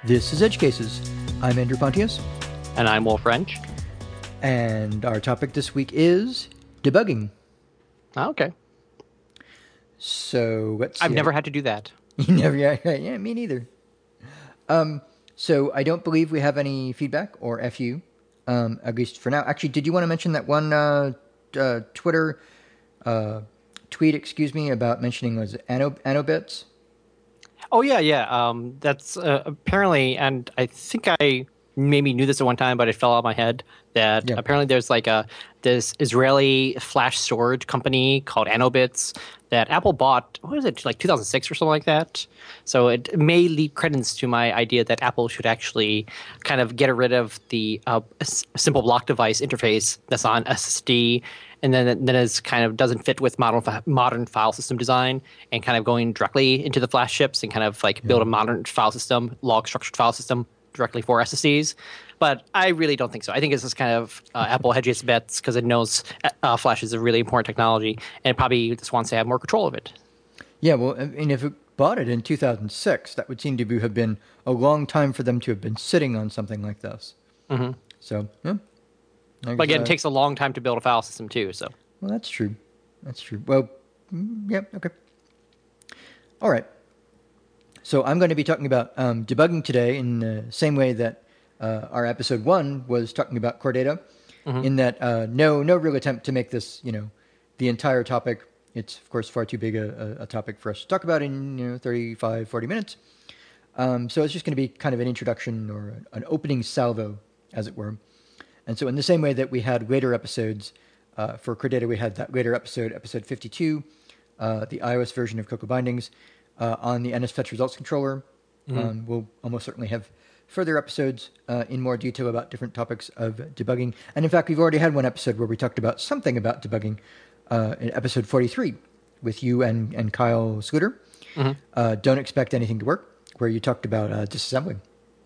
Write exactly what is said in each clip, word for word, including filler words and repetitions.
This is Edge Cases. I'm Andrew Pontius. And I'm Wolf Wrench. And our topic this week is debugging. Oh, okay. So let's see. I've never had to do that. You never, yeah, yeah, me neither. Um, so I don't believe we have any feedback or F U, um, at least for now. Actually, did you want to mention that one uh, uh, Twitter uh, tweet, excuse me, about mentioning was it Ano, Anobits? Oh, yeah, yeah. Um, that's uh, apparently, and I think I maybe knew this at one time, but it fell out of my head, that Yeah. apparently there's like a this Israeli flash storage company called Anobits that Apple bought, what was it, like two thousand six or something like that? So it may lead credence to my idea that Apple should actually kind of get rid of the uh, s- simple block device interface that's on S S D, and then then is kind of doesn't fit with modern fi- modern file system design, and kind of going directly into the flash chips and kind of like build a modern file system, log structured file system directly for S S Ds. But I really don't think so. I think it's just kind of uh, Apple hedges its bets because it knows uh, Flash is a really important technology, and it probably just wants to have more control of it. Yeah, well, I mean, if it bought it in two thousand six, that would seem to be, have been a long time for them to have been sitting on something like this. Mm-hmm. So, yeah. I But again, guess, it takes a long time to build a file system too. So, well, that's true. That's true. Well, mm, yeah, okay. All right. So I'm going to be talking about um, debugging today in the same way that uh, our episode one was talking about core data, mm-hmm. in that uh, no, no real attempt to make this, you know, the entire topic. It's of course far too big a, a topic for us to talk about in you know thirty-five, forty minutes. Um, so it's just going to be kind of an introduction or an opening salvo, as it were. And so in the same way that we had later episodes uh, for core data, we had that later episode, episode fifty-two, uh, the iOS version of Cocoa Bindings, uh, on the N S Fetch Results Controller. Mm-hmm. Um, we'll almost certainly have further episodes uh, in more detail about different topics of debugging. And in fact, we've already had one episode where we talked about something about debugging uh, in episode forty-three with you and, and Kyle Scooter. Mm-hmm. Uh, Don't Expect Anything to Work, where you talked about uh, disassembling.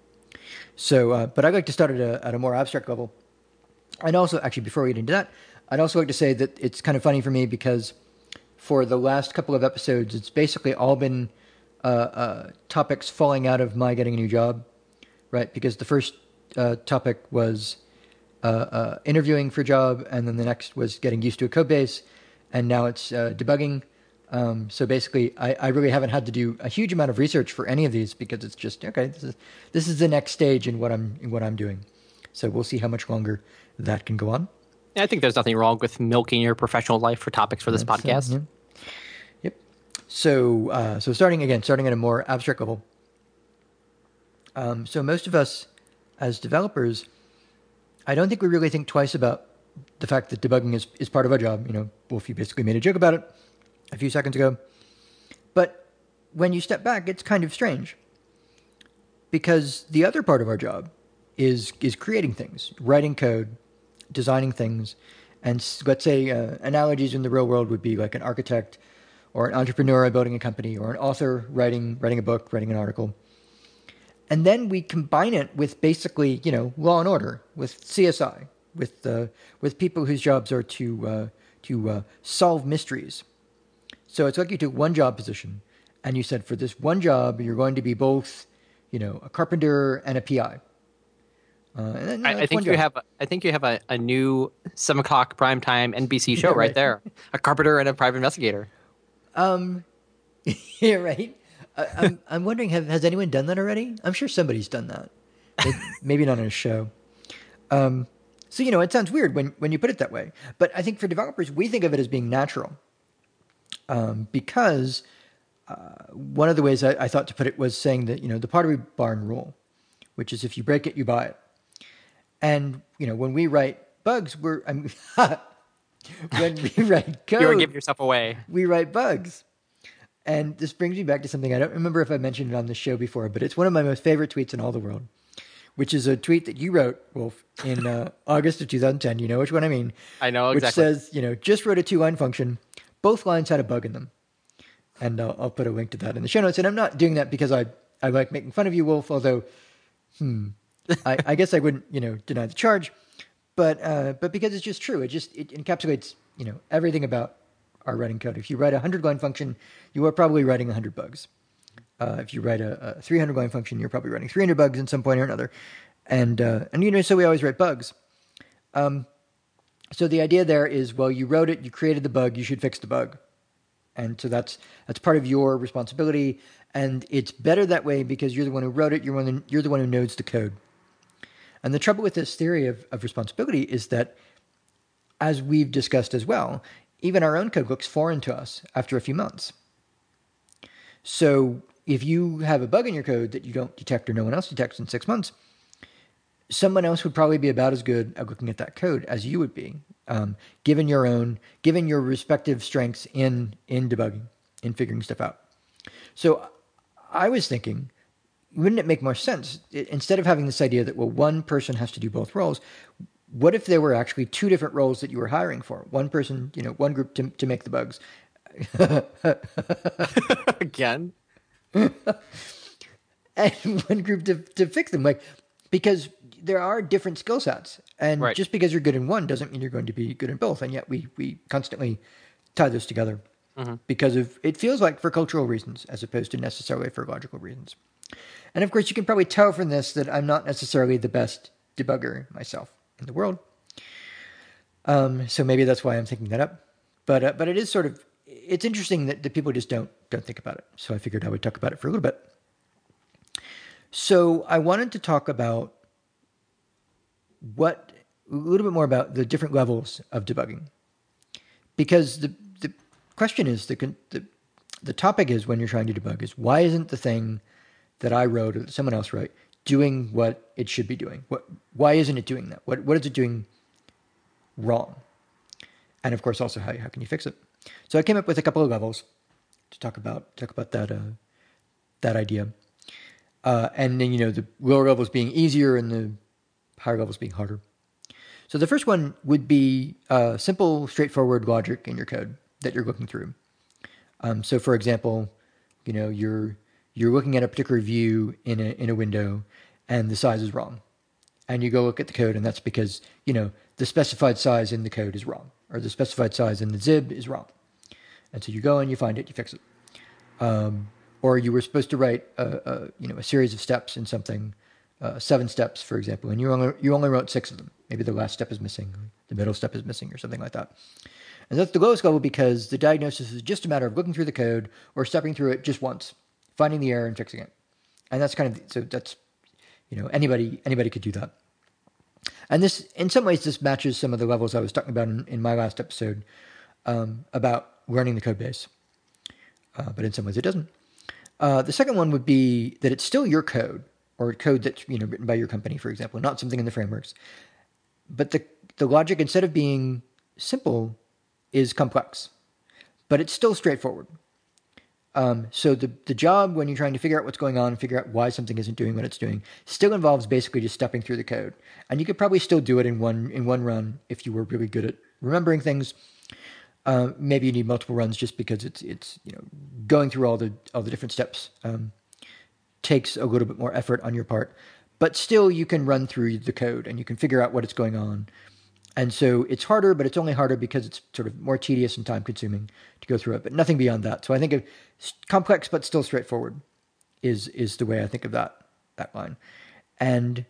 So, uh, but I'd like to start at a, at a more abstract level. And also, actually, before we get into that, I'd also like to say that it's kind of funny for me because for the last couple of episodes, it's basically all been uh, uh, topics falling out of my getting a new job, right? Because the first uh, topic was uh, uh, interviewing for a job, and then the next was getting used to a code base, and now it's uh, debugging. Um, so basically, I, I really haven't had to do a huge amount of research for any of these because it's just okay. This is this is the next stage in what I'm in what I'm doing. So we'll see how much longer that can go on. I think there's nothing wrong with milking your professional life for topics for this That's, podcast. Uh, yeah. Yep. So, uh, so starting again, starting at a more abstract level. Um, so most of us, as developers, I don't think we really think twice about the fact that debugging is, is part of our job. You know, Wolf, you basically made a joke about it a few seconds ago. But when you step back, it's kind of strange because the other part of our job is is creating things, writing code, designing things. And let's say uh, analogies in the real world would be like an architect or an entrepreneur building a company or an author writing writing a book, writing an article. And then we combine it with basically, you know, law and order, with C S I, with uh, with people whose jobs are to uh, to uh, solve mysteries. So it's like you took one job position and you said for this one job, you're going to be both, you know, a carpenter and a P I. Uh, and then, you know, I, I think you have. I think you have a, a new seven o'clock primetime N B C show yeah, right. right there. A carpenter and a private investigator. Um, yeah, right. I, I'm I'm wondering, have has anyone done that already? I'm sure somebody's done that. Maybe, maybe not on a show. Um, so you know, it sounds weird when when you put it that way, but I think for developers, we think of it as being natural. Um, because uh, one of the ways I, I thought to put it was saying that you know the Pottery Barn rule, which is if you break it, you buy it. And, you know, when we write bugs, we're, I mean, when we write code, You're giving yourself away. We write bugs. And this brings me back to something I don't remember if I mentioned it on the show before, but it's one of my most favorite tweets in all the world, which is a tweet that you wrote, Wolf, in uh, August of two thousand ten. You know which one I mean. I know exactly. Which says, you know, just wrote a two-line function. Both lines had a bug in them. And uh, I'll put a link to that in the show notes. And I'm not doing that because I, I like making fun of you, Wolf, although, hmm, I, I guess I wouldn't, you know, deny the charge, but uh, but because it's just true. It just it encapsulates, you know, everything about our writing code. If you write a hundred line function, you are probably writing a hundred bugs. Uh, if you write a, a three hundred line function, you're probably writing three hundred bugs in some point or another. And, uh, and you know, so we always write bugs. Um, so the idea there is, well, you wrote it, you created the bug, you should fix the bug. And so that's that's part of your responsibility. And it's better that way because you're the one who wrote it, you're, one, you're the one who knows the code. And the trouble with this theory of, of responsibility is that, as we've discussed as well, even our own code looks foreign to us after a few months. So if you have a bug in your code that you don't detect or no one else detects in six months, someone else would probably be about as good at looking at that code as you would be, um, given your own, given your respective strengths in in debugging, in figuring stuff out. So I was thinking, wouldn't it make more sense, instead of having this idea that, well, one person has to do both roles, what if there were actually two different roles that you were hiring for? One person, you know, one group to, to make the bugs. Again? And one group to, to fix them. Like, because there are different skill sets. And right. just because you're good in one doesn't mean you're going to be good in both. And yet we, we constantly tie those together mm-hmm. because of, it feels like for cultural reasons as opposed to necessarily for logical reasons. And of course, you can probably tell from this that I'm not necessarily the best debugger myself in the world. Um, so maybe that's why I'm thinking that up. But uh, but it is sort of, it's interesting that, that people just don't don't think about it. So I figured I would talk about it for a little bit. So I wanted to talk about what, a little bit more about the different levels of debugging. Because the the question is, the the, the topic is, when you're trying to debug, is why isn't the thing that I wrote or that someone else wrote doing what it should be doing? What, why isn't it doing that? What, what is it doing wrong? And of course, also, how, how can you fix it? So I came up with a couple of levels to talk about, talk about that, uh, that idea. Uh, and then, you know, the lower levels being easier and the higher levels being harder. So the first one would be uh, simple, straightforward logic in your code that you're looking through. Um, so for example, you know, you're, you're looking at a particular view in a in a window and the size is wrong. And you go look at the code, and that's because, you know, the specified size in the code is wrong, or the specified size in the zib is wrong. And so you go and you find it, you fix it. Um, or you were supposed to write a, a you know a series of steps in something, uh, seven steps, for example, and you only you only wrote six of them. Maybe the last step is missing, the middle step is missing, or something like that. And that's the lowest level because the diagnosis is just a matter of looking through the code or stepping through it just once, finding the error and fixing it. And that's kind of, so that's, you know, anybody, anybody could do that. And this, in some ways, this matches some of the levels I was talking about in, in my last episode um, about learning the code base. Uh, but in some ways it doesn't. Uh, the second one would be that it's still your code, or code that's, you know, written by your company, for example, not something in the frameworks. But the, the logic, instead of being simple, is complex. But it's still straightforward. Um, so the, the job when you're trying to figure out what's going on and figure out why something isn't doing what it's doing still involves basically just stepping through the code. And you could probably still do it in one in one run if you were really good at remembering things. Uh, maybe you need multiple runs just because it's it's you know going through all the all the different steps um, takes a little bit more effort on your part. But still, you can run through the code and you can figure out what is going on. And so it's harder, but it's only harder because it's sort of more tedious and time-consuming to go through it, but nothing beyond that. So I think of complex but still straightforward is is the way I think of that that line. And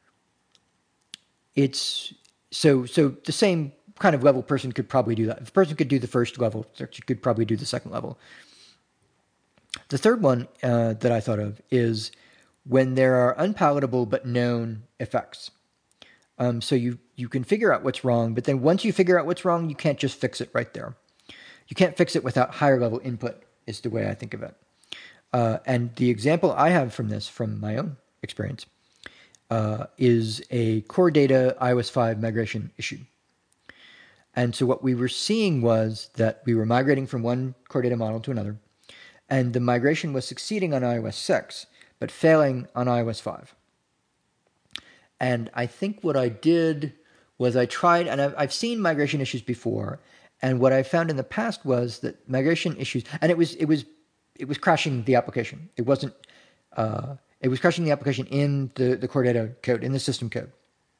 it's so so the same kind of level person could probably do that. If a person could do the first level, you could probably do the second level. The third one uh, that I thought of is when there are unpalatable but known effects. Um, so you, you can figure out what's wrong, but then once you figure out what's wrong, you can't just fix it right there. You can't fix it without higher level input is the way I think of it. Uh, and the example I have from this, from my own experience, uh, is a core data i O S five migration issue. And so what we were seeing was that we were migrating from one core data model to another, and the migration was succeeding on i O S six, but failing on i O S five. And I think what I did was I tried, and I've, I've seen migration issues before, and what I found in the past was that migration issues, and it was it was it was crashing the application. It wasn't. Uh, it was crashing the application in the the core data code, in the system code.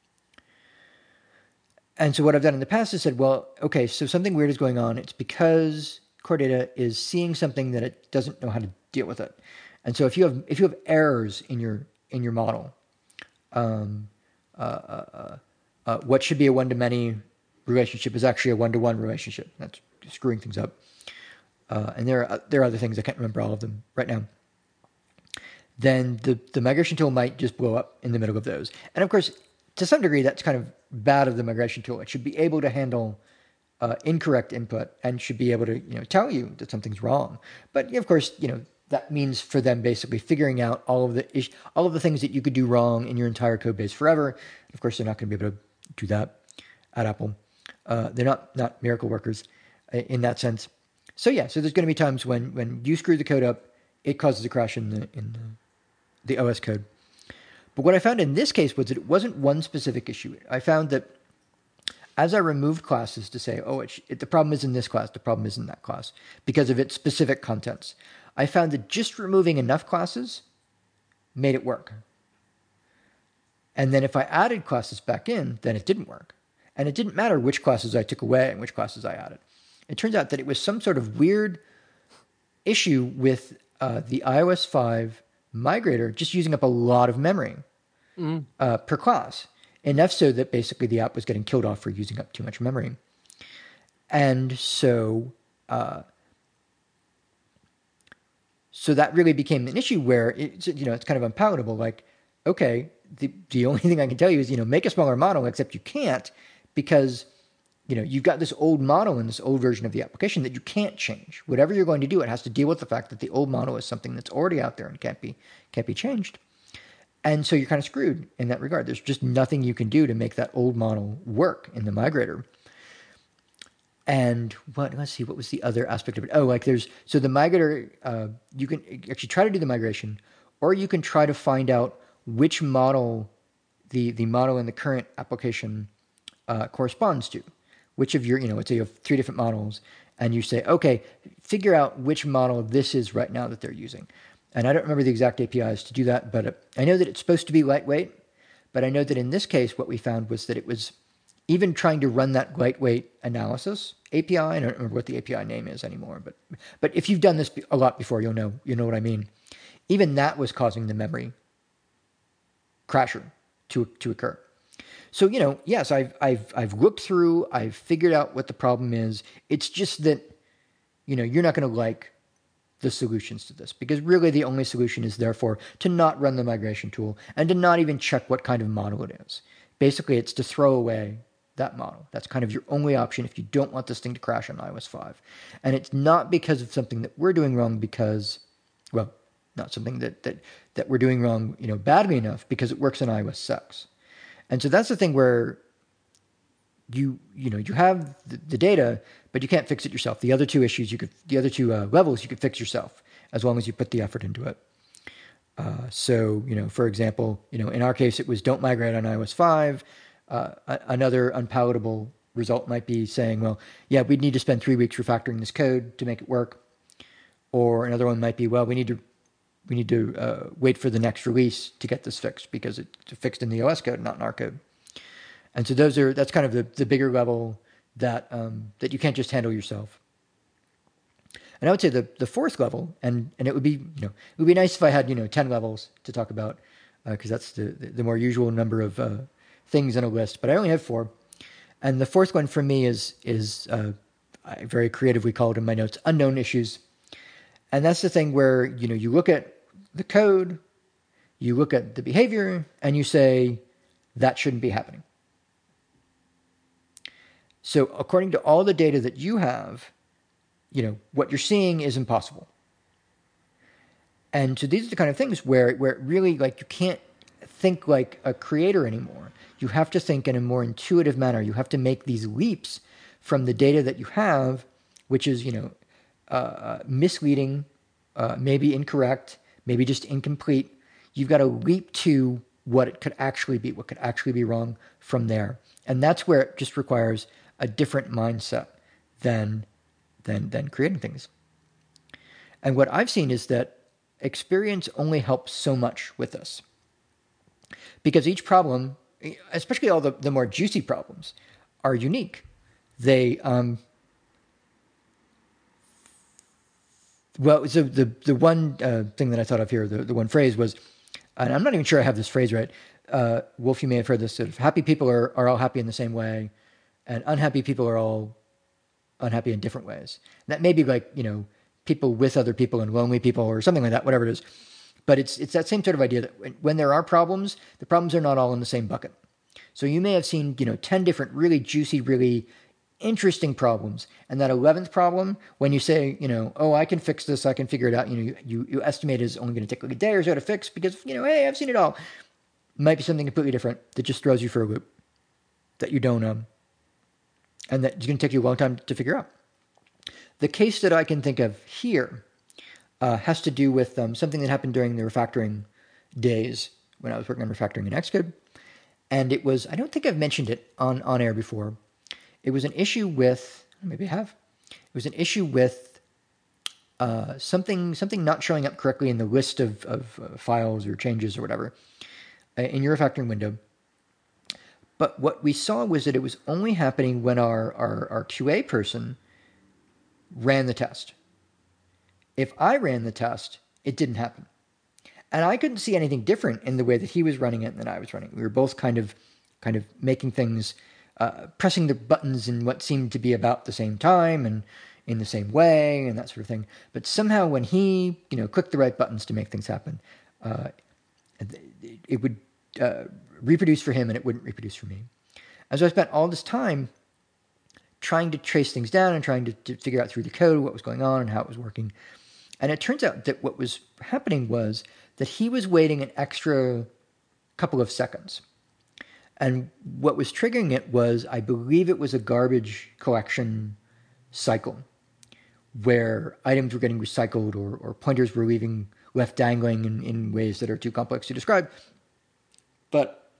And so what I've done in the past is said, well, okay, so something weird is going on. It's because core data is seeing something that it doesn't know how to deal with it. And so if you have if you have errors in your in your model, um, uh, uh, uh, uh, what should be a one-to-many relationship is actually a one-to-one relationship. That's screwing things up. Uh, and there are there are other things, I can't remember all of them right now. Then the the migration tool might just blow up in the middle of those. And of course, to some degree, that's kind of bad of the migration tool. It should be able to handle uh, incorrect input and should be able to you know tell you that something's wrong. But of course, you know that means for them basically figuring out all of the ish, all of the things that you could do wrong in your entire code base forever. Of course, they're not going to be able to do that at Apple. Uh, they're not not miracle workers in that sense. So yeah, so there's going to be times when when you screw the code up, it causes a crash in the in the, the O S code. But what I found in this case was that it wasn't one specific issue. I found that as I removed classes to say, oh, it, it, the problem is in this class, the problem is in that class, because of its specific contents, I found that just removing enough classes made it work. And then if I added classes back in, then it didn't work. And it didn't matter which classes I took away and which classes I added. It turns out that it was some sort of weird issue with uh, the i O S five migrator just using up a lot of memory mm. uh, per class. Enough so that basically the app was getting killed off for using up too much memory. And so uh, so that really became an issue where it's, you know, it's kind of unpalatable. Like, okay, the, the only thing I can tell you is, you know, make a smaller model, except you can't because, you know, you've got this old model in this old version of the application that you can't change. Whatever you're going to do, it has to deal with the fact that the old model is something that's already out there and can't be can't be changed. And so you're kind of screwed in that regard. There's just nothing you can do to make that old model work in the migrator. And what, let's see, what was the other aspect of it? Oh, like there's, so the migrator, uh, you can actually try to do the migration, or you can try to find out which model the, the model in the current application uh, corresponds to. Which of your, you know, let's say you have three different models, and you say, okay, figure out which model this is right now that they're using. And I don't remember the exact A P Is to do that, but I know that it's supposed to be lightweight. But I know that in this case, what we found was that it was even trying to run that lightweight analysis A P I. I don't remember what the A P I name is anymore, but but if you've done this a lot before, you'll know you know what I mean. Even that was causing the memory crasher to to occur. So you know, yes, I've I've I've looked through, I've figured out what the problem is. It's just that you know you're not going to like the solutions to this, because really the only solution is therefore to not run the migration tool and to not even check what kind of model it is. Basically, it's to throw away that model. That's kind of your only option if you don't want this thing to crash on i O S five. And it's not because of something that we're doing wrong, because, well, not something that that that we're doing wrong, you know, badly enough, because it works on i O S six. And so that's the thing where you you know you have the, the data, but you can't fix it yourself. The other two issues, you could the other two uh, levels, you could fix yourself as long as you put the effort into it. Uh, so you know, for example, you know, in our case, it was don't migrate on i O S five. Uh, a- another unpalatable result might be saying, well, yeah, we'd need to spend three weeks refactoring this code to make it work. Or another one might be, well, we need to we need to uh, wait for the next release to get this fixed because it's fixed in the O S code, not in our code. And so those are that's kind of the, the bigger level that um, that you can't just handle yourself. And I would say the the fourth level, and and it would be you know it would be nice if I had you know ten levels to talk about, because uh, that's the the more usual number of uh, things in a list. But I only have four, and the fourth one for me is is uh, I very creatively called in my notes unknown issues, and that's the thing where you know you look at the code, you look at the behavior, and you say that shouldn't be happening. So according to all the data that you have, you know, what you're seeing is impossible. And so these are the kind of things where, where it really, like, you can't think like a creator anymore. You have to think in a more intuitive manner. You have to make these leaps from the data that you have, which is, you know, uh, misleading, uh, maybe incorrect, maybe just incomplete. You've got to leap to what it could actually be, what could actually be wrong from there. And that's where it just requires a different mindset than, than, than creating things. And what I've seen is that experience only helps so much with this. Because each problem, especially all the, the more juicy problems, are unique. They, um, Well, so the the one uh, thing that I thought of here, the, the one phrase was, and I'm not even sure I have this phrase right. Uh, Wolf, you may have heard this: sort of happy people are, are all happy in the same way, and unhappy people are all unhappy in different ways. And that may be like, you know, people with other people and lonely people or something like that, whatever it is. But it's it's that same sort of idea that when, when there are problems, the problems are not all in the same bucket. So you may have seen, you know, ten different really juicy, really interesting problems. And that eleventh problem, when you say, you know, oh, I can fix this, I can figure it out, you know, you, you, you estimate is only going to take like a day or so to fix because, you know, hey, I've seen it all. Might be something completely different that just throws you for a loop that you don't, um, and that's going to take you a long time to figure out. The case that I can think of here uh, has to do with um, something that happened during the refactoring days when I was working on refactoring in Xcode. And it was, I don't think I've mentioned it on, on air before. It was an issue with, maybe I have. It was an issue with uh, something something not showing up correctly in the list of, of uh, files or changes or whatever uh, in your refactoring window. But what we saw was that it was only happening when our, our, our Q A person ran the test. If I ran the test, it didn't happen. And I couldn't see anything different in the way that he was running it than I was running. We were both kind of kind of making things, uh, pressing the buttons in what seemed to be about the same time and in the same way and that sort of thing. But somehow when he, you know, clicked the right buttons to make things happen, uh, it would uh, reproduce for him and it wouldn't reproduce for me. And so I spent all this time trying to trace things down and trying to, to figure out through the code what was going on and how it was working. And it turns out that what was happening was that he was waiting an extra couple of seconds. And what was triggering it was, I believe it was a garbage collection cycle where items were getting recycled or, or pointers were leaving left dangling in, in ways that are too complex to describe. But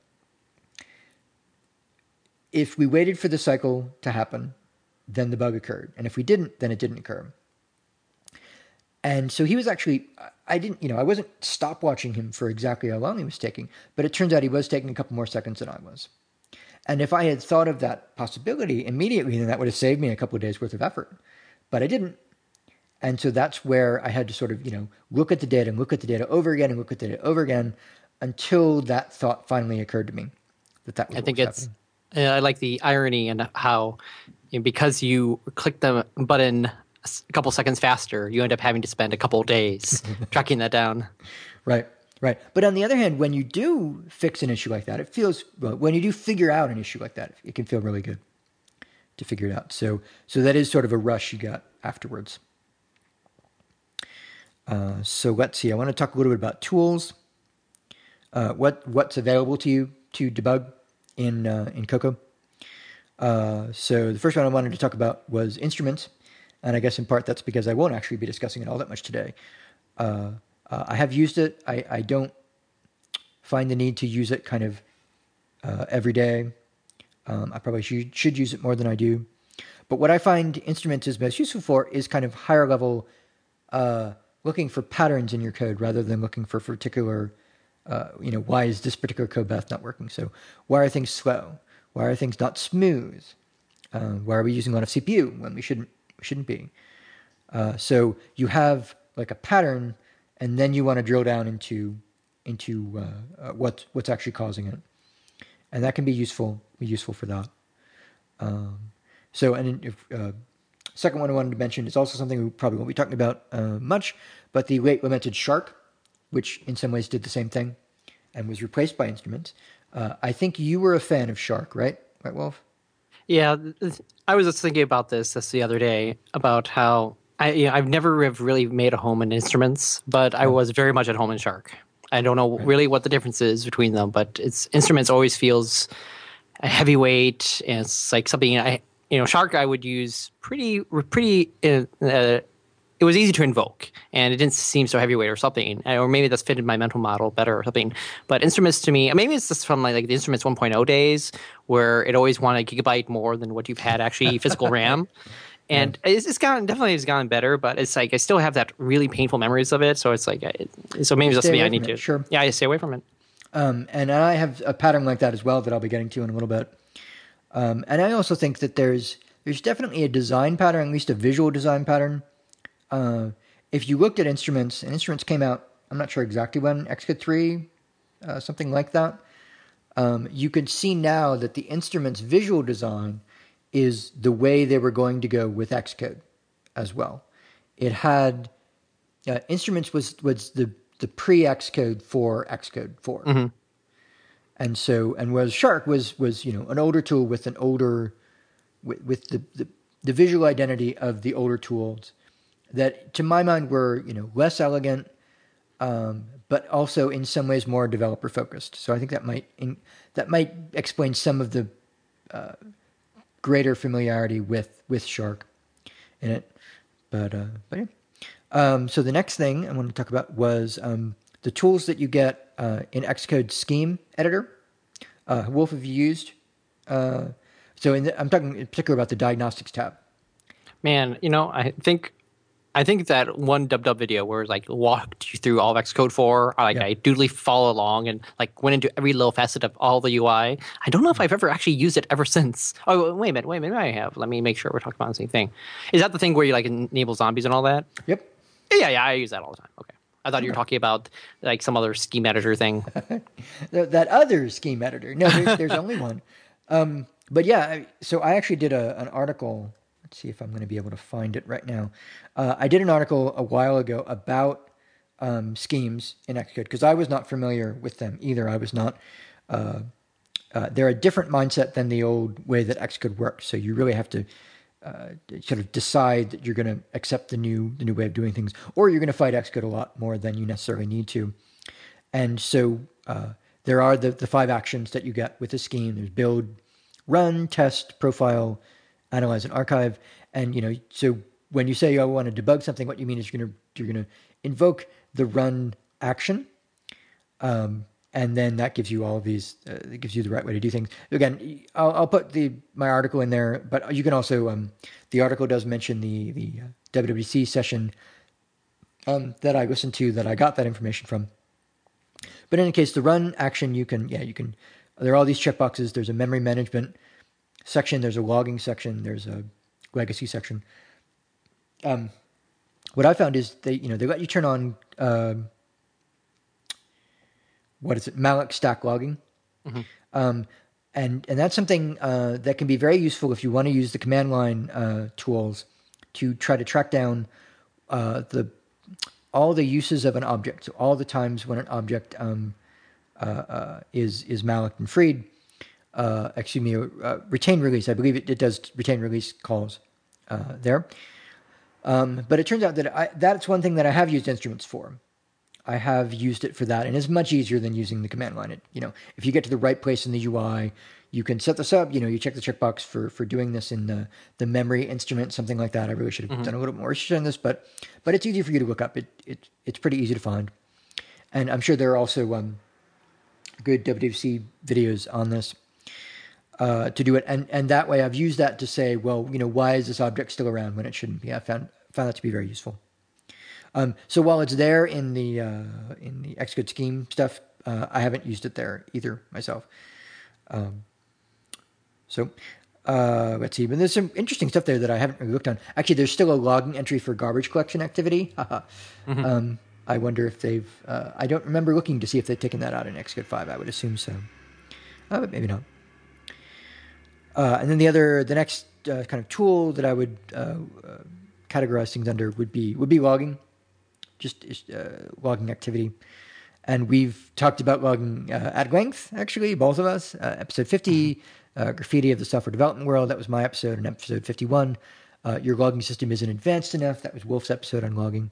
if we waited for the cycle to happen, then the bug occurred. And if we didn't, then it didn't occur. And so he was actually, I didn't, you know, I wasn't stopwatching him for exactly how long he was taking, but it turns out he was taking a couple more seconds than I was. And if I had thought of that possibility immediately, then that would have saved me a couple of days worth of effort. But I didn't. And so that's where I had to sort of, you know, look at the data and look at the data over again and look at the data over again until that thought finally occurred to me that that was I what think was it's, happening. uh, I like the irony and how, you know, because you click the button a couple seconds faster, you end up having to spend a couple days tracking that down. Right, right. But on the other hand, when you do fix an issue like that, it feels, well, when you do figure out an issue like that, it can feel really good to figure it out. So, so that is sort of a rush you got afterwards. Uh, so let's see. I want to talk a little bit about tools. Uh, what what's available to you to debug in uh, in Cocoa. Uh, so the first one I wanted to talk about was instruments. And I guess in part that's because I won't actually be discussing it all that much today. Uh, uh, I have used it. I, I don't find the need to use it kind of uh, every day. Um, I probably should, should use it more than I do. But what I find instruments is most useful for is kind of higher level uh, looking for patterns in your code rather than looking for particular, uh, you know, why is this particular code path not working? So why are things slow? Why are things not smooth? Uh, why are we using a lot of C P U when we shouldn't? shouldn't be. Uh, so you have like a pattern, and then you want to drill down into into uh, uh, what what's actually causing it, and that can be useful be useful for that. Um, so, and if uh, second one I wanted to mention is also something we probably won't be talking about uh, much, but the late lamented Shark, which in some ways did the same thing, and was replaced by instruments. Uh, I think you were a fan of Shark, right? Right, Wolf? Yeah, I was just thinking about this this the other day about how I you know, I've never have really made a home in instruments, but I was very much at home in Shark. I don't know really what the difference is between them, but it's instruments always feels a heavyweight, and it's like something I you know Shark I would use pretty pretty. Uh, it was easy to invoke, and it didn't seem so heavyweight or something, or maybe that's fitted my mental model better or something. But instruments to me, maybe it's just from like, like the instruments one point oh days, where it always wanted a gigabyte more than what you've had actually physical RAM. And yeah. it's, it's gotten definitely it's gotten better, but it's like I still have that really painful memories of it. So it's like, it, so maybe that's me I need to. Sure. Yeah, I stay away from it. Um, and I have a pattern like that as well that I'll be getting to in a little bit. Um, and I also think that there's there's definitely a design pattern, at least a visual design pattern. Uh, if you looked at instruments, and instruments came out, I'm not sure exactly when, Xcode three, uh, something like that. Um, you can see now that the instrument's visual design is the way they were going to go with Xcode as well. It had uh, instruments was was the the pre Xcode for Xcode four, Mm-hmm. and so and whereas Shark was was you know an older tool with an older with, with the, the the visual identity of the older tools that to my mind were you know less elegant. Um, but also in some ways more developer focused. So I think that might in, that might explain some of the uh, greater familiarity with with Shark in it. But uh, but yeah. Um, so the next thing I want to talk about was um, the tools that you get uh, in Xcode Scheme Editor. Uh, Wolf, have you used? Uh, so in the, I'm talking in particular about the diagnostics tab. Man, you know, I think I think that one dub dub video where it like walked you through all of Xcode four, I, like Yeah. I dutifully follow along and like went into every little facet of all the U I. I don't know if I've ever actually used it ever since. Oh, wait a minute, wait a minute, I have. Let me make sure we're talking about the same thing. Is that the thing where you like enable zombies and all that? Yep. Yeah, yeah, I use that all the time. Okay. I thought you were talking about like some other scheme editor thing. that, that other scheme editor. No, there's, there's only one. Um, but yeah, I, so I actually did a, an article. Let's see if I'm going to be able to find it right now. Uh, I did an article a while ago about um, schemes in Xcode because I was not familiar with them either. I was not. Uh, uh, they're a different mindset than the old way that Xcode works. So you really have to uh, sort of decide that you're going to accept the new the new way of doing things, or you're going to fight Xcode a lot more than you necessarily need to. And so uh, there are the, the five actions that you get with a scheme. There's build, run, test, profile, analyze, and archive. And you know, so when you say I want to debug something, what you mean is you're gonna you're gonna invoke the run action, um, and then that gives you all of these. Uh, it gives you the right way to do things. Again, I'll, I'll put the my article in there, but you can also um, the article does mention the the uh, W W D C session um, that I listened to that I got that information from. But in any case, the run action, you can, yeah, you can, there are all these checkboxes. There's a memory management section. There's a logging section. There's a legacy section. Um, what I found is they, you know, they let you turn on, uh, what is it? Malloc stack logging. Mm-hmm. Um, and, and that's something, uh, that can be very useful if you want to use the command line, uh, tools to try to track down, uh, the, all the uses of an object, so all the times when an object um, uh, uh, is is malloc and freed, uh, excuse me, uh, retain release. I believe it, it does retain release calls uh, there. Um, but it turns out that I, that's one thing that I have used instruments for. I have used it for that, and it's much easier than using the command line. It, you know, if you get to the right place in the U I, you can set this up. You know, you check the checkbox for for doing this in the the memory instrument, something like that. I really should have mm-hmm. done a little more research on this, but but it's easy for you to look up. It it it's pretty easy to find, and I'm sure there are also um, good W W D C videos on this uh, to do it. And and that way, I've used that to say, well, you know, why is this object still around when it shouldn't be? I found found that to be very useful. Um, so while it's there in the uh, in the Xcode scheme stuff, uh, I haven't used it there either myself. Um, so uh, let's see. But there's some interesting stuff there that I haven't really looked on. Actually, there's still a logging entry for garbage collection activity. mm-hmm. um, I wonder if they've. Uh, I don't remember looking to see if they've taken that out in Xcode five. I would assume so, uh, but maybe not. Uh, and then the other, the next uh, kind of tool that I would uh, uh, categorize things under would be would be logging. Just uh, logging activity. And we've talked about logging uh, at length, actually, both of us. Uh, episode fifty, uh, Graffiti of the Software Development World, that was my episode. And episode fifty-one, uh, Your Logging System Isn't Advanced Enough, that was Wolf's episode on logging.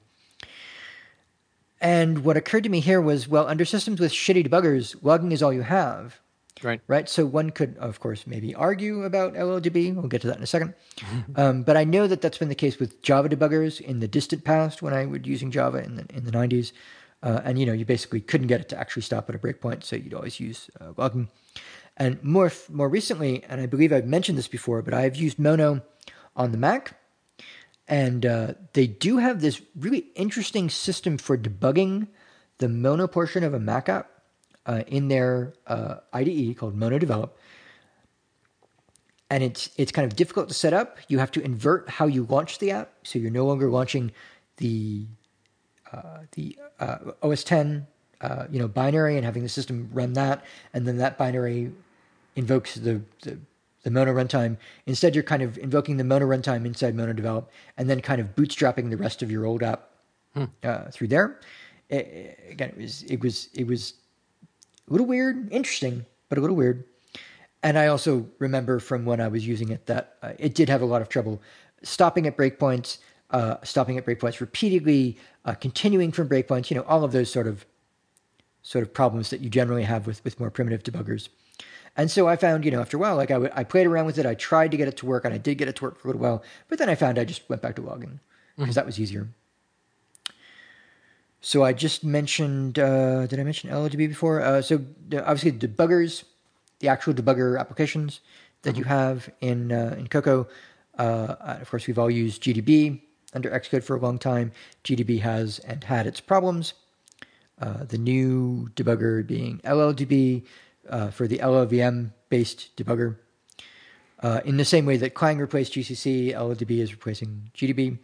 And what occurred to me here was, well, under systems with shitty debuggers, logging is all you have. Right. Right. So one could, of course, maybe argue about L L D B. We'll get to that in a second. um, but I know that that's been the case with Java debuggers in the distant past when I was using Java in the in the nineties. Uh, and, you know, you basically couldn't get it to actually stop at a breakpoint. So you'd always use uh, logging. And more more recently, and I believe I've mentioned this before, but I've used Mono on the Mac. And uh, they do have this really interesting system for debugging the Mono portion of a Mac app. Uh, in their uh, I D E called Mono Develop. And it's it's kind of difficult to set up. You have to invert how you launch the app. So you're no longer launching the uh, the uh, O S ten, uh, you know, binary and having the system run that, and then that binary invokes the, the the Mono runtime. Instead, you're kind of invoking the Mono runtime inside Mono Develop, and then kind of bootstrapping the rest of your old app hmm. uh, through there. It, again, it was it was it was a little weird, interesting, but a little weird. And I also remember from when I was using it that uh, it did have a lot of trouble stopping at breakpoints, uh, stopping at breakpoints repeatedly, uh, continuing from breakpoints. You know, all of those sort of sort of problems that you generally have with with more primitive debuggers. And so I found, you know, after a while, like I, w- I played around with it. I tried to get it to work, and I did get it to work for a little while. But then I found I just went back to logging because mm-hmm. that was easier. So I just mentioned, uh, did I mention L L D B before? Uh, so obviously debuggers, the actual debugger applications that mm-hmm. you have in uh, in Cocoa. Uh, of course, we've all used G D B under Xcode for a long time. G D B has and had its problems. Uh, the new debugger being L L D B. Uh, for the L L V M-based debugger. Uh, in the same way that Clang replaced G C C, L L D B is replacing G D B.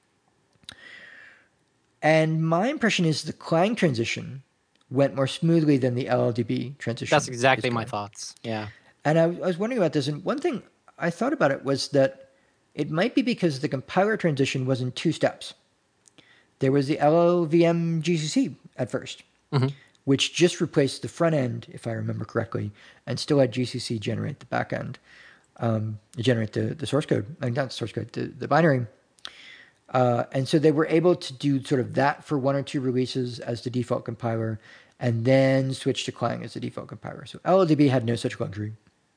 And my impression is the Clang transition went more smoothly than the L L D B transition. That's exactly my thoughts, yeah. And I, I was wondering about this, and one thing I thought about it was that it might be because the compiler transition was in two steps. There was the L L V M G C C at first, mm-hmm. which just replaced the front end, if I remember correctly, and still had G C C generate the back end, um, generate the, the source code, I mean, not the source code, the, the binary. Uh, and so they were able to do sort of that for one or two releases as the default compiler, and then switch to Clang as the default compiler. So L L D B had no such luxury.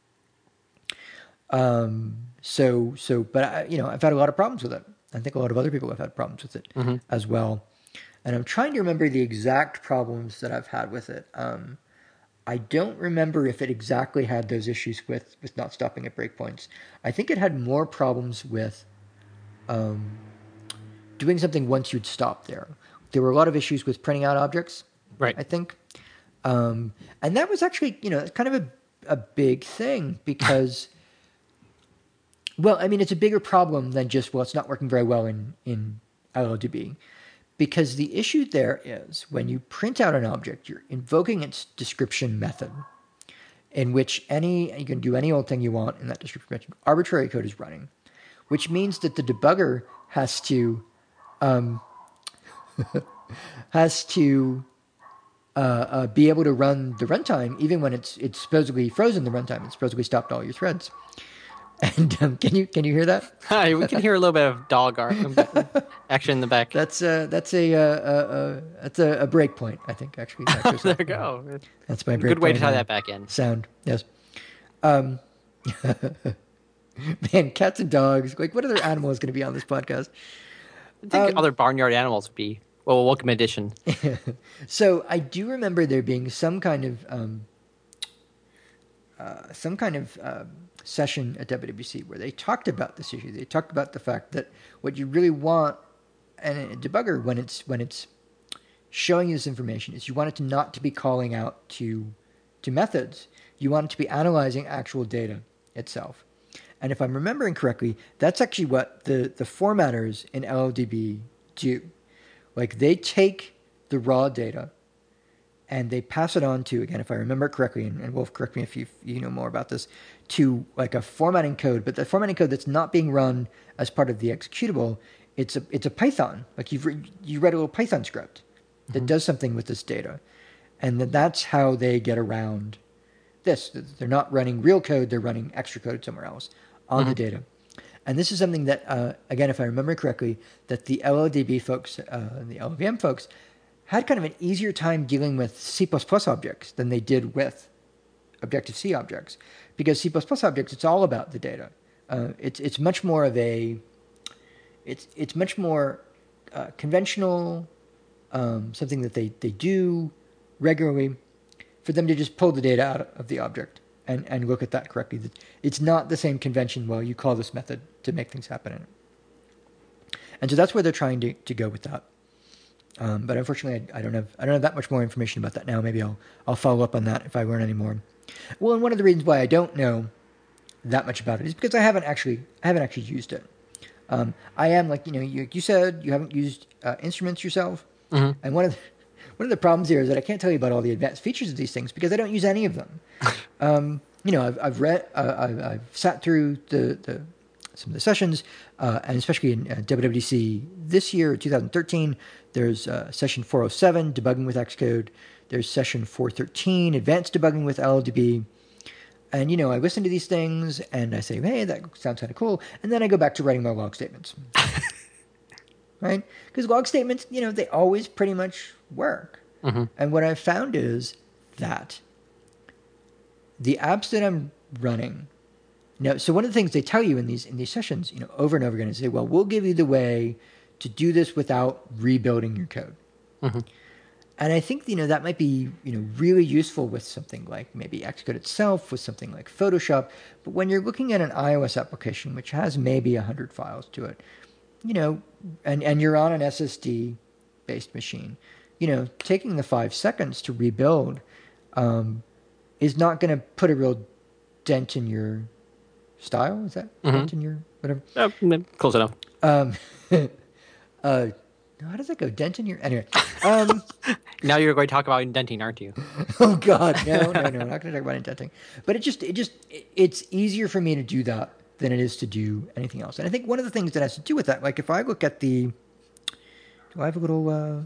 Um, so, so, but I, you know, I've had a lot of problems with it. I think a lot of other people have had problems with it mm-hmm. as well. And I'm trying to remember the exact problems that I've had with it. Um, I don't remember if it exactly had those issues with, with not stopping at breakpoints. I think it had more problems with um, doing something once you'd stopped there. There were a lot of issues with printing out objects, right? I think. Um, and that was actually, you know, kind of a, a big thing because, well, I mean, it's a bigger problem than just, well, it's not working very well in, in L L D B. Because the issue there is when you print out an object, you're invoking its description method, in which any you can do any old thing you want in that description method. Arbitrary code is running, which means that the debugger has to um, has to uh, uh, be able to run the runtime even when it's it's supposedly frozen the runtime. It's supposedly stopped all your threads. And um, can you can you hear that? Hi, we can hear a little bit of dog action in the back. That's uh, that's a uh, uh, that's a, a break point, I think. Actually, there you go. That's my break good way point to tie that back in. Sound, yes. Um, man, cats and dogs. Like, what other animal is going to be on this podcast? I think um, other barnyard animals would be well, welcome addition. So I do remember there being some kind of um, uh, some kind of. Uh, session at W W C where they talked about this issue. They talked about the fact that what you really want in a debugger when it's when it's showing you this information is you want it to not to be calling out to to methods. You want it to be analyzing actual data itself. And if I'm remembering correctly, that's actually what the, the formatters in L L D B do. Like they take the raw data and they pass it on to, again, if I remember correctly, and, and Wolf, correct me if you, you know more about this, to like a formatting code, but the formatting code that's not being run as part of the executable, it's a it's a Python. Like you've re- you read a little Python script that mm-hmm. does something with this data, and that that's how they get around this. They're not running real code; they're running extra code somewhere else on mm-hmm. the data. And this is something that, uh, again, if I remember correctly, that the L L D B folks, uh, the L L V M folks, had kind of an easier time dealing with C plus plus objects than they did with Objective-C objects. Because C plus plus objects, it's all about the data. Uh, it's it's much more of a, it's it's much more uh, conventional, um, something that they, they do regularly, for them to just pull the data out of the object and, and look at that correctly. It's not the same convention, well, you call this method to make things happen in it. And so that's where they're trying to, to go with that. Um, but unfortunately, I, I don't have I don't have that much more information about that now. Maybe I'll I'll follow up on that if I learn any more. Well, and one of the reasons why I don't know that much about it is because I haven't actually I haven't actually used it. Um, I am like you know you you said you haven't used uh, instruments yourself. Mm-hmm. And one of the, one of the problems here is that I can't tell you about all the advanced features of these things because I don't use any of them. um, you know, I've, I've read, uh, I've, I've sat through the, the some of the sessions, uh, and especially in uh, W W D C this year, twenty thirteen, there's uh, session four oh seven, debugging with Xcode. There's session four thirteen, advanced debugging with L L D B. And, you know, I listen to these things and I say, hey, that sounds kind of cool. And then I go back to writing my log statements. Right? Because log statements, you know, they always pretty much work. Mm-hmm. And what I've found is that the apps that I'm running, now, so one of the things they tell you in these in these sessions, you know, over and over again, is say, well, we'll give you the way to do this without rebuilding your code. Mm-hmm. And I think, you know, that might be, you know, really useful with something like maybe Xcode itself, with something like Photoshop. But when you're looking at an iOS application, which has maybe one hundred files to it, you know, and, and you're on an S S D-based machine, you know, taking the five seconds to rebuild um, is not going to put a real dent in your style. Is that Mm-hmm. dent in your whatever? Uh, close enough. Um, uh, how does that go? Dent in your anyway. Um, Now you're going to talk about indenting, aren't you? oh God, no, no, no! I'm not going to talk about indenting. But it just, it just, it's easier for me to do that than it is to do anything else. And I think one of the things that has to do with that, like if I look at the, do I have a little? Uh,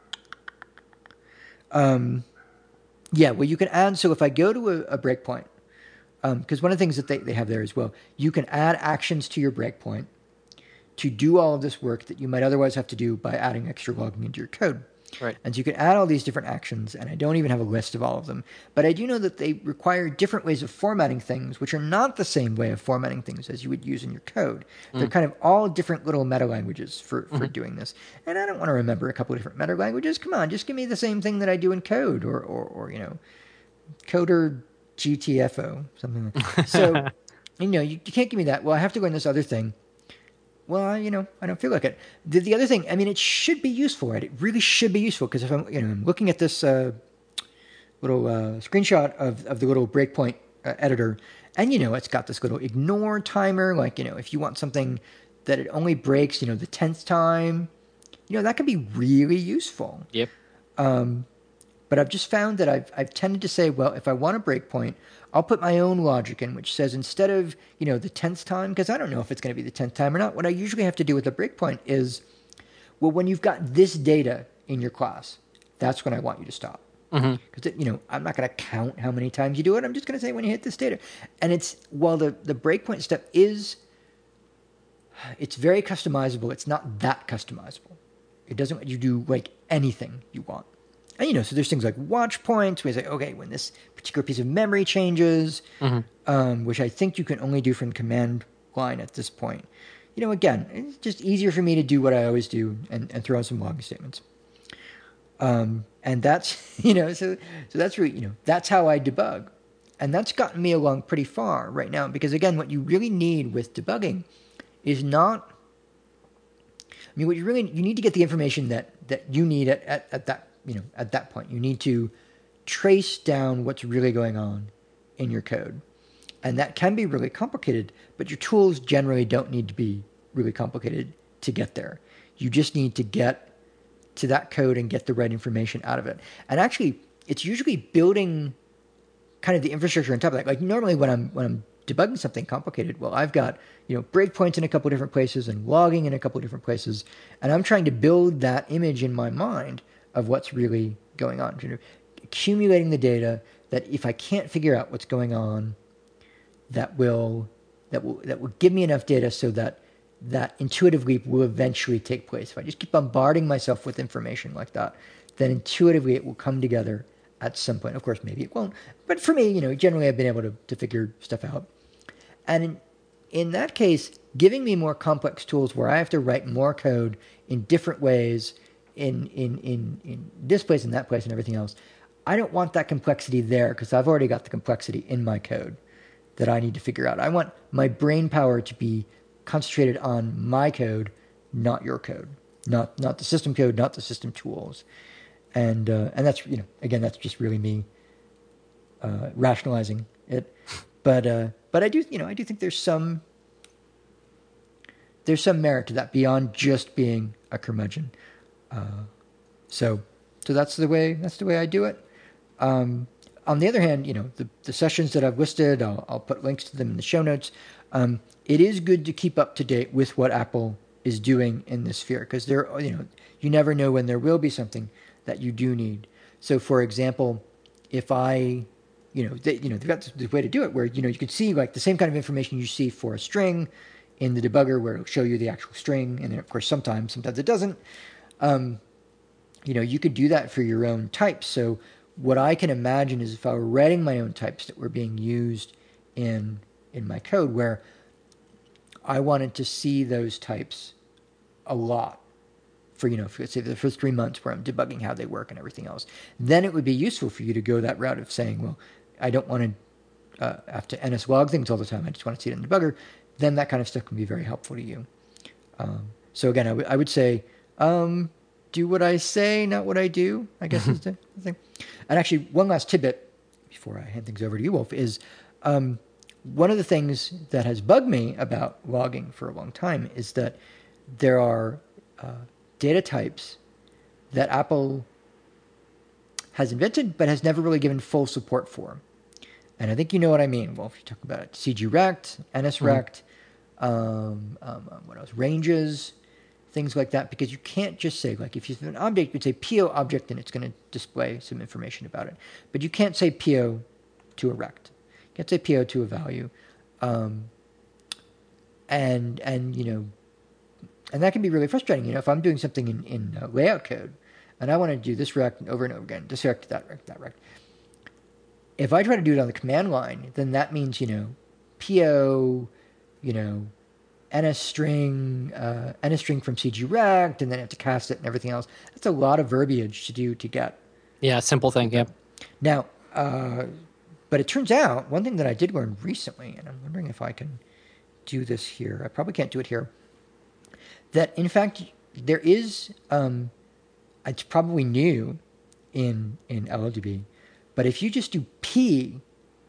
um, yeah. Well, you can add. So if I go to a, a breakpoint, because um, one of the things that they, they have there as well, you can add actions to your breakpoint to do all of this work that you might otherwise have to do by adding extra logging into your code. Right. And so you can add all these different actions, and I don't even have a list of all of them. But I do know that they require different ways of formatting things, which are not the same way of formatting things as you would use in your code. Mm. They're kind of all different little meta languages for, for mm-hmm. doing this. And I don't want to remember a couple of different meta languages. Come on, just give me the same thing that I do in code, or, or, or you know, coder G T F O, something like that. So, you know, you, you can't give me that. Well, I have to learn this other thing. Well, you know, I don't feel like it. The, the other thing, I mean, it should be useful, right? It really should be useful because if I'm, you know, I'm looking at this uh, little uh, screenshot of, of the little breakpoint uh, editor, and, you know, it's got this little ignore timer. Like, you know, if you want something that it only breaks, you know, the tenth time, you know, that can be really useful. Yep. Um, but I've just found that I've I've tended to say, well, if I want a breakpoint, I'll put my own logic in, which says instead of, you know, the tenth time, because I don't know if it's going to be the tenth time or not, what I usually have to do with a breakpoint is, well, when you've got this data in your class, that's when I want you to stop. Because, mm-hmm. you know, I'm not going to count how many times you do it. I'm just going to say when you hit this data. And it's, while the, the breakpoint step is, it's very customizable, it's not that customizable. It doesn't let you do, like, anything you want. And, you know, so there's things like watch points, where you say, okay, when this particular piece of memory changes, mm-hmm. um, which I think you can only do from command line at this point. You know, again, it's just easier for me to do what I always do and, and throw in some logging statements. Um, and that's, you know, so so that's really, you know, that's how I debug. And that's gotten me along pretty far right now. Because, again, what you really need with debugging is not, I mean, what you really, you need to get the information that, that you need at, at, at that you know, at that point. You need to trace down what's really going on in your code. And that can be really complicated, but your tools generally don't need to be really complicated to get there. You just need to get to that code and get the right information out of it. And actually, it's usually building kind of the infrastructure on top of that. Like normally when I'm when I'm debugging something complicated, well, I've got, you know, breakpoints in a couple of different places and logging in a couple of different places, and I'm trying to build that image in my mind of what's really going on, you know, accumulating the data that if I can't figure out what's going on, that will that will that will give me enough data so that that intuitive leap will eventually take place. If I just keep bombarding myself with information like that, then intuitively it will come together at some point. Of course, maybe it won't, but for me, you know, generally I've been able to to figure stuff out. And in in that case, giving me more complex tools where I have to write more code in different ways. In, in, in, in this place and that place and everything else, I don't want that complexity there because I've already got the complexity in my code that I need to figure out. I want my brain power to be concentrated on my code, not your code, not not the system code, not the system tools, and uh, and that's, you know, again, that's just really me uh, rationalizing it, but uh, but I do, you know, I do think there's some there's some merit to that beyond just being a curmudgeon. Uh, So, so that's the way that's the way I do it. Um, on the other hand, you know, the, the sessions that I've listed, I'll, I'll put links to them in the show notes. Um, it is good to keep up to date with what Apple is doing in this sphere, because there, you know, you never know when there will be something that you do need. So, for example, if I, you know, they, you know, they've got this way to do it where, you know, you can see like the same kind of information you see for a string in the debugger, where it'll show you the actual string, and then of course sometimes, sometimes it doesn't. Um, you know, you could do that for your own types. So what I can imagine is if I were writing my own types that were being used in in my code, where I wanted to see those types a lot for, you know, for, say the first three months where I'm debugging how they work and everything else, then it would be useful for you to go that route of saying, well, I don't want to uh, have to N S log things all the time. I just want to see it in the debugger. Then that kind of stuff can be very helpful to you. Um, so again, I, w- I would say, um, do what I say, not what I do, I guess is the thing. And actually, one last tidbit before I hand things over to you, Wolf, is um, one of the things that has bugged me about logging for a long time is that there are uh, data types that Apple has invented but has never really given full support for. And I think you know what I mean, Wolf. You talk about C G rect, N S rect, mm-hmm. um, um, what else, ranges, things like that, because you can't just say, like, if you have an object, you could say P O object and it's going to display some information about it. But you can't say P O to a rect. You can't say P O to a value. Um, and, and, you know, and that can be really frustrating. You know, if I'm doing something in, in uh, layout code and I want to do this rect over and over again, this rect, that rect, that rect. If I try to do it on the command line, then that means, you know, P O, you know, N S string, uh, N S string from C G rect, and then I have to cast it and everything else. That's a lot of verbiage to do to get. Yeah, simple thing, yeah. Now, uh, but it turns out, one thing that I did learn recently, and I'm wondering if I can do this here. I probably can't do it here. That, in fact, there is, um, it's probably new in, in L L D B, but if you just do P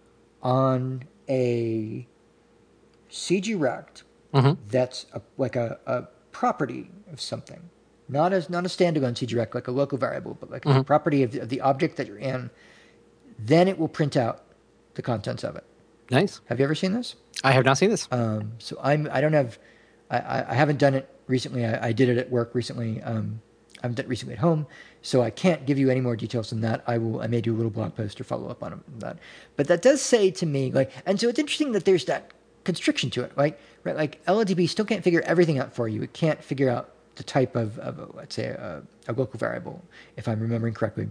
on a C G rect, mm-hmm. that's a, like a, a property of something, not as not a standalone C G rect, like a local variable, but like mm-hmm. a property of the, of the object that you're in, then it will print out the contents of it. Nice. Have you ever seen this? I have not seen this. Um, so I'm I don't have I, I haven't done it recently. I, I did it at work recently. Um, I haven't done it recently at home, so I can't give you any more details than that. I will. I may do a little blog post or follow up on that. But that does say to me, like, and so it's interesting that there's that constriction to it, right? Right, like L L D B still can't figure everything out for you. It can't figure out the type of, of let's say, a, a local variable, if I'm remembering correctly.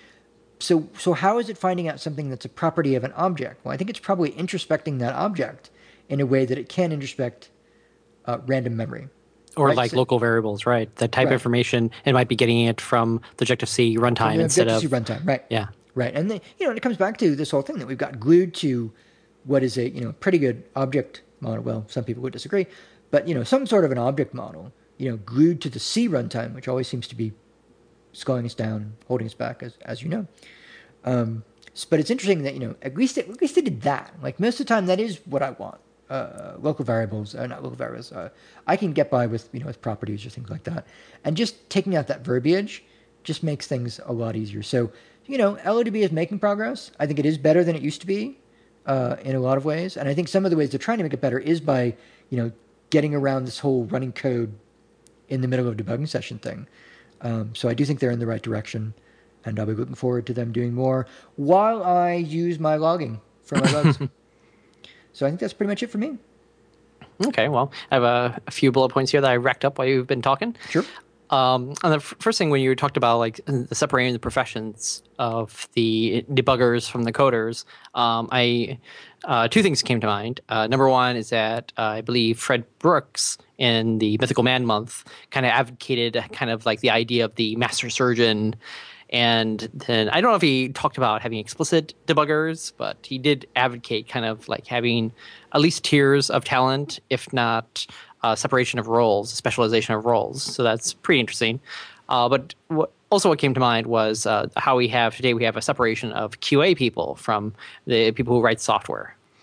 So, so how is it finding out something that's a property of an object? Well, I think it's probably introspecting that object in a way that it can introspect uh, random memory. Or right? like so, local variables, right? That type right. of information, it might be getting it from the Objective-C runtime instead of... Objective-C runtime, right. Yeah. Right, and, the, you know, and it comes back to this whole thing that we've got glued to what is a, you know, pretty good object model. Well, some people would disagree, but, you know, some sort of an object model, you know, glued to the C runtime, which always seems to be slowing us down and holding us back, as as you know. Um, but it's interesting that, you know, at least it, at least they did that. Like, most of the time, that is what I want. Uh, local variables, uh, not local variables. Uh, I can get by with, you know, with properties or things like that. And just taking out that verbiage just makes things a lot easier. So, you know, L L D B is making progress. I think it is better than it used to be uh, in a lot of ways. And I think some of the ways they're trying to make it better is by, you know, getting around this whole running code in the middle of a debugging session thing. Um, so I do think they're in the right direction. And I'll be looking forward to them doing more while I use my logging for my bugs. So I think that's pretty much it for me. Okay, well, I have a, a few bullet points here that I racked up while you've been talking. Sure. Um, and the f- first thing, when you talked about like the separating the professions of the debuggers from the coders, um, I uh, two things came to mind. Uh, number one is that uh, I believe Fred Brooks in the Mythical Man Month kind of advocated kind of like the idea of the master surgeon. And then I don't know if he talked about having explicit debuggers, but he did advocate kind of like having at least tiers of talent, if not uh, separation of roles, specialization of roles. So that's pretty interesting. Uh, but what, also what came to mind was uh, how we have today, we have a separation of Q A people from the people who write software.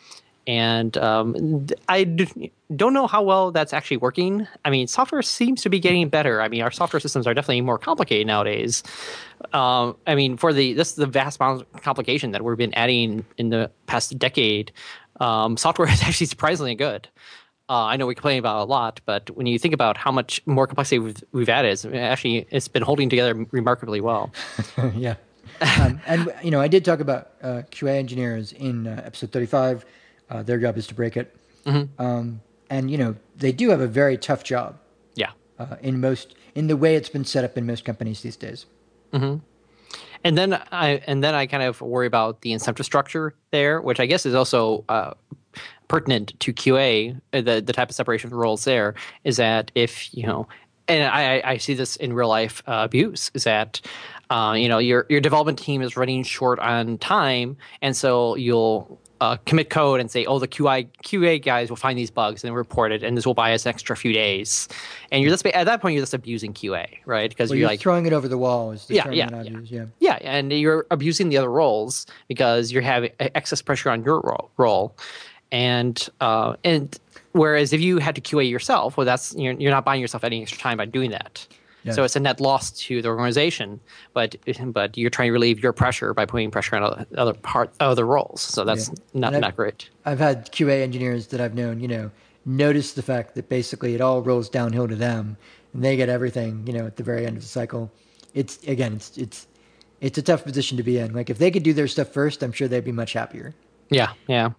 And um, I d- don't know how well that's actually working. I mean, software seems to be getting better. I mean, our software systems are definitely more complicated nowadays. Um, I mean, for the this is the vast amount of complication that we've been adding in the past decade. Um, software is actually surprisingly good. Uh, I know we complain about it a lot, but when you think about how much more complexity we've, we've added, it's actually it's been holding together remarkably well. Yeah. Um, and, you know, I did talk about uh, Q A engineers in uh, episode thirty-five. Uh, their job is to break it. Mm-hmm. Um, and, you know, they do have a very tough job. Yeah. Uh, in most, in the way it's been set up in most companies these days. Mm-hmm. And then I and then I kind of worry about the incentive structure there, which I guess is also uh, pertinent to Q A. The the type of separation of roles there is that if you know, and I I see this in real life uh, abuse is that uh, you know your your development team is running short on time, and so you'll uh, commit code and say, oh, the Q I Q A guys will find these bugs and report it, and this will buy us an extra few days. And you're just at that point you're just abusing Q A, right? Because well, you're, you're like throwing it over the wall. Is the yeah, term yeah, that I've yeah. used, yeah, yeah, and you're abusing the other roles because you're having excess pressure on your role. role. And uh, and whereas if you had to Q A yourself, well, that's you're, you're not buying yourself any extra time by doing that. Yeah. So it's a net loss to the organization, but but you're trying to relieve your pressure by putting pressure on other, other part other roles. So that's yeah. not not great. I've had Q A engineers that I've known, you know, notice the fact that basically it all rolls downhill to them, and they get everything, you know, at the very end of the cycle. It's again, it's it's it's a tough position to be in. Like if they could do their stuff first, I'm sure they'd be much happier. Yeah, yeah.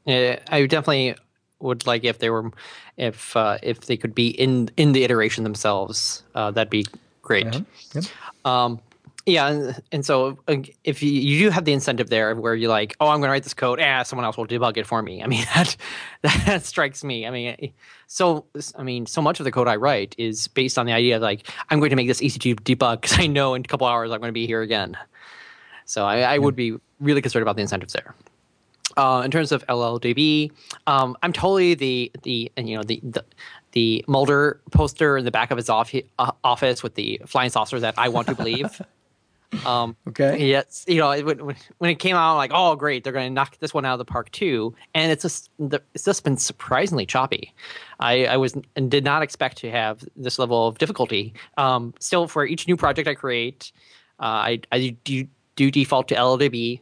I definitely would like if they were, if uh, if they could be in in the iteration themselves. Uh, that'd be great. Uh-huh. Yep. Um, yeah, and, and so if you, you do have the incentive there where you're like, oh, I'm going to write this code, ah, someone else will debug it for me. I mean, that that strikes me. I mean, so I mean, so much of the code I write is based on the idea of like I'm going to make this easy to debug because I know in a couple hours I'm going to be here again. So I, I yep. would be really concerned about the incentives there. Uh, in terms of L L D B, um, I'm totally the the you know the the, the Mulder poster in the back of his off, uh, office with the flying saucers that I want to believe. um, okay. Yes, you know it, when, when it came out, I'm like, oh great, they're going to knock this one out of the park too, and it's just it's just been surprisingly choppy. I, I was and did not expect to have this level of difficulty. Um, still, for each new project I create, uh, I I do, do default to L L D B.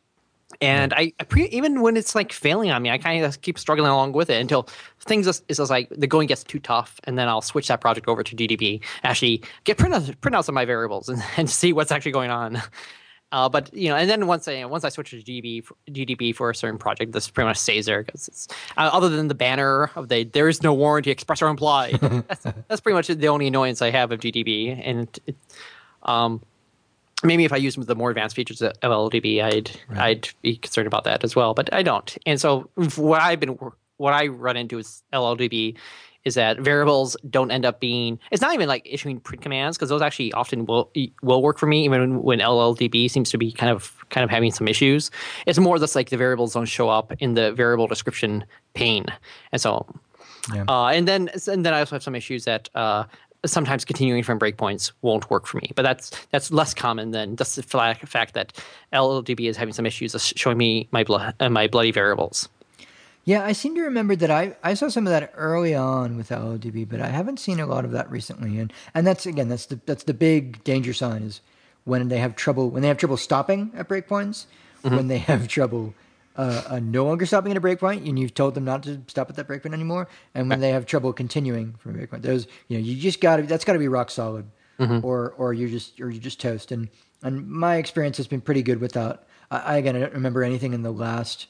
And I, I pre, even when it's like failing on me, I kind of keep struggling along with it until things is, is like the going gets too tough, and then I'll switch that project over to G D B. Actually, get print out print out some of my variables and, and see what's actually going on. Uh, but you know, and then once I once I switch to G D B for, G D B for a certain project, this pretty much stays there because it's uh, other than the banner of the there is no warranty, express or implied. that's, that's pretty much the only annoyance I have of G D B, and it, it, um. Maybe if I use the more advanced features of L L D B, I'd right. I'd be concerned about that as well, but I don't. And so what I've been what I run into with L L D B is that variables don't end up being. It's not even like issuing print commands because those actually often will will work for me, even when L L D B seems to be kind of kind of having some issues. It's more just like the variables don't show up in the variable description pane, and so yeah. uh, and then and then I also have some issues that. Uh, Sometimes continuing from breakpoints won't work for me, but that's that's less common than just the fact that L L D B is having some issues showing me my blood uh, my bloody variables. Yeah, I seem to remember that I, I saw some of that early on with L L D B, but I haven't seen a lot of that recently. And and that's again that's the that's the big danger sign is when they have trouble when they have trouble stopping at breakpoints, mm-hmm. when they have trouble. Uh, uh, no longer stopping at a breakpoint, and you've told them not to stop at that breakpoint anymore. And when they have trouble continuing from a breakpoint, those you know you just got to that's got to be rock solid, mm-hmm. or or you're just or you're just toast. And and my experience has been pretty good with that. I, I again I don't remember anything in the last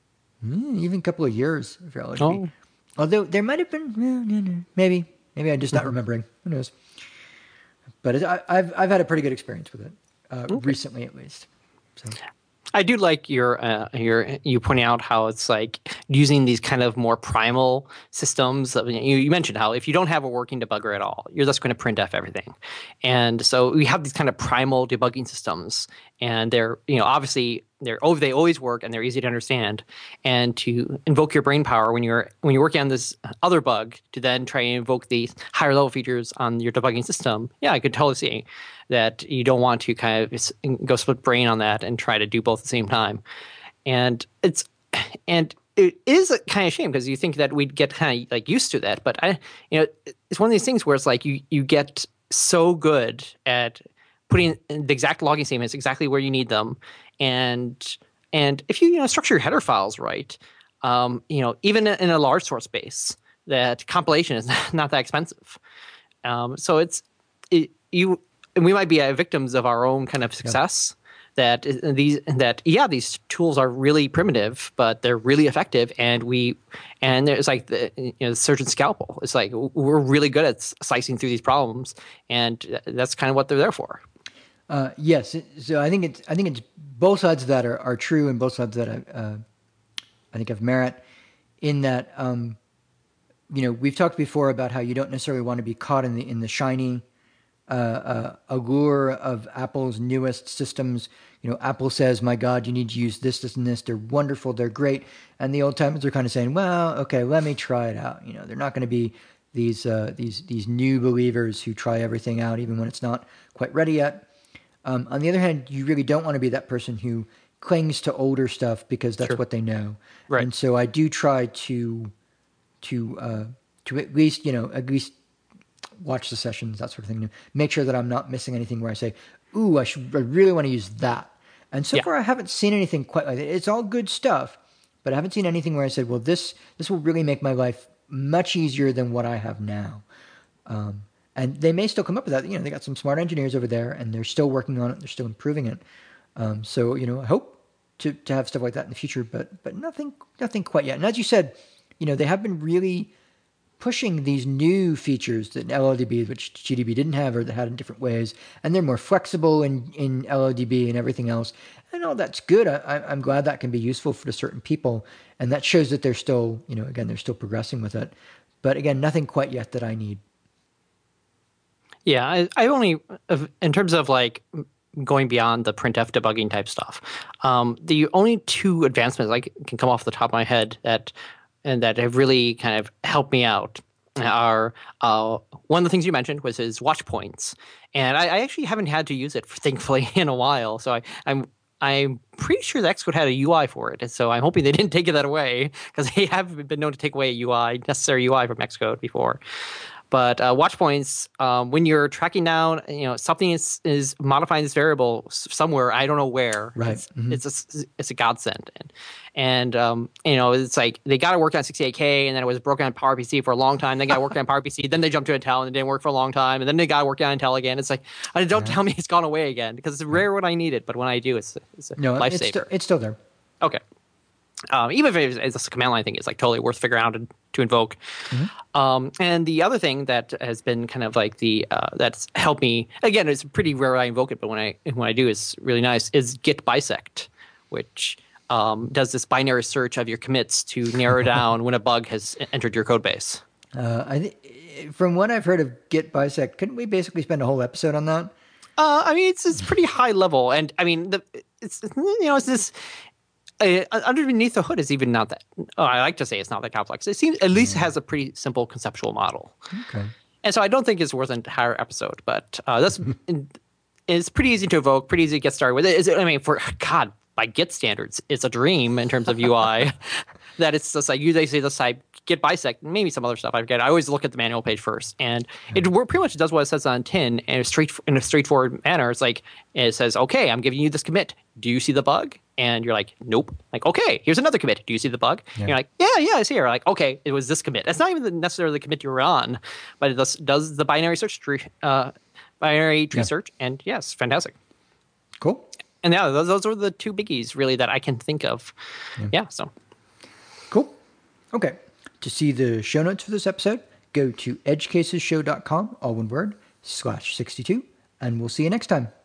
mm, even couple of years for L L D B. Oh. Although there might have been maybe maybe I'm just not mm-hmm. remembering. Who knows? But it, I, I've I've had a pretty good experience with it uh, okay. recently, at least. So. I do like your uh, your you pointing out how it's like using these kind of more primal systems. You, you mentioned how if you don't have a working debugger at all, you're just going to printf everything, and so we have these kind of primal debugging systems, and they're you know obviously they're oh they always work and they're easy to understand, and to invoke your brain power when you're when you're working on this other bug to then try and invoke these higher level features on your debugging system. Yeah, I could totally see that you don't want to kind of go split brain on that and try to do both at the same time. And it's and it is a kind of shame because you think that we'd get kind of like used to that, but I, you know, it's one of these things where it's like you you get so good at putting the exact logging statements exactly where you need them, and and if you you know structure your header files right, um, you know, even in a large source base, that compilation is not, not that expensive. Um, so it's it, you and we might be uh, victims of our own kind of success. Yep. That these that yeah these tools are really primitive, but they're really effective, and we and there's like the you know the surgeon's scalpel. It's like we're really good at slicing through these problems, and that's kind of what they're there for. Uh, yes, so I think it's I think it's both sides of that are, are true, and both sides of that uh, I think have merit. In that, um, you know, we've talked before about how you don't necessarily want to be caught in the in the shiny uh, uh, allure of Apple's newest systems. You know, Apple says, my God, you need to use this, this, and this. They're wonderful. They're great. And the old timers are kind of saying, well, okay, let me try it out. You know, they're not going to be these uh, these these new believers who try everything out, even when it's not quite ready yet. Um, on the other hand, you really don't want to be that person who clings to older stuff because that's sure. what they know. Right. And so I do try to to uh, to at least, you know, at least watch the sessions, that sort of thing. You know, make sure that I'm not missing anything where I say, ooh, I should, I really want to use that. And so yeah. far, I haven't seen anything quite like that. It's all good stuff, but I haven't seen anything where I said, well, this this will really make my life much easier than what I have now. Um, and they may still come up with that. You know, they got some smart engineers over there, and they're still working on it. They're still improving it. Um, so, you know, I hope to to have stuff like that in the future, but but nothing nothing quite yet. And as you said, you know, they have been really pushing these new features that L L D B, which G D B didn't have or that had in different ways, and they're more flexible in, in L L D B and everything else. And all that's good. I, I'm glad that can be useful for certain people, and that shows that they're still, you know, again, they're still progressing with it. But again, nothing quite yet that I need. Yeah, I, I only, in terms of like going beyond the printf debugging type stuff, um, the only two advancements I can come off the top of my head that and that have really kind of helped me out are uh, one of the things you mentioned was his watch points, and I, I actually haven't had to use it, for, thankfully, in a while. So I, I'm I'm pretty sure the Xcode had a U I for it, and so I'm hoping they didn't take that away because they have been known to take away a U I, necessary U I from Xcode before. But uh, watch points, um, when you're tracking down, you know, something is, is modifying this variable somewhere, I don't know where. Right. It's, mm-hmm. it's a it's a godsend, and and um, you know, it's like they got to work on sixty-eight K, and then it was broken on PowerPC for a long time. They got to work on PowerPC, then they jumped to Intel, and it didn't work for a long time, and then they got to work on Intel again. It's like, uh, don't yeah. tell me it's gone away again, because it's rare when I need it, but when I do, it's it's a no, lifesaver. It's, st- it's still there. Okay. Um, even if it's, it's a command line thing, it's like totally worth figuring out to, to invoke. Mm-hmm. Um, and the other thing that has been kind of like the uh, that's helped me, again, it's pretty rare I invoke it, but when I when I do, it's really nice, is git bisect, which um, does this binary search of your commits to narrow down when a bug has entered your code base. Uh, I th- from what I've heard of git bisect, couldn't we basically spend a whole episode on that? Uh, I mean, it's it's pretty high level, and I mean, the, it's you know, it's this. Uh, underneath the hood is even not that. Oh, I like to say it's not that complex. It seems at least it has a pretty simple conceptual model. Okay. And so I don't think it's worth an entire episode, but uh, that's it's pretty easy to evoke, pretty easy to get started with it. Is it. I mean, for God, by Git standards, it's a dream in terms of U I. That it's just like you they say this type git bisect, maybe some other stuff I forget. I always look at the manual page first, and it pretty much does what it says on tin in a straight in a straightforward manner. It's like it says, "Okay, I'm giving you this commit. Do you see the bug?" And you're like, "Nope." Like, "Okay, here's another commit. Do you see the bug?" Yeah. And you're like, "Yeah, yeah, it's here." Like, "Okay, it was this commit." It's not even necessarily the commit you were on, but it does, does the binary search tree, uh, binary tree yeah. search, and yes, fantastic. Cool. And yeah, those, those are the two biggies really that I can think of. Yeah, yeah so cool. Okay. To see the show notes for this episode, go to edge cases show dot com, all one word, slash sixty-two, and we'll see you next time.